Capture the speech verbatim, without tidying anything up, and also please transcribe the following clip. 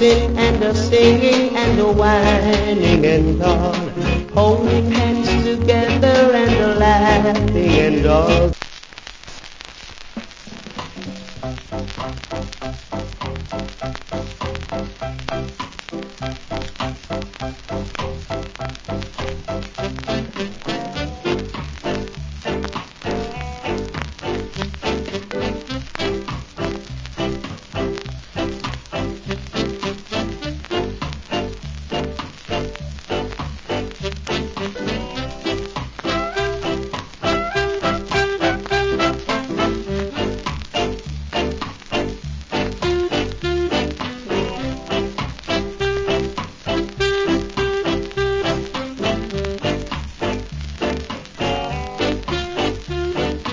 dancing and a singing and a whining and all, holding hands together and a laughing and all.